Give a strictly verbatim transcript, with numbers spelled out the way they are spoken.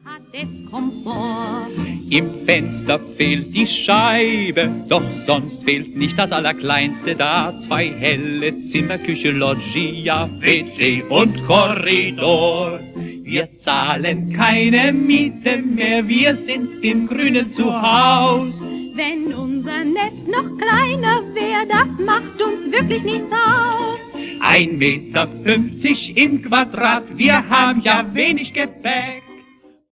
hat es Komfort. Im Fenster fehlt die Scheibe, doch sonst fehlt nicht das Allerkleinste da. Zwei helle Zimmer, Küche, Loggia, W C und Korridor. Wir zahlen keine Miete mehr, wir sind im Grünen zu Haus. Wenn unser Nest noch kleiner wär, das macht uns wirklich nichts aus. Ein Meter fünfzig im Quadrat, wir haben ja wenig Gepäck.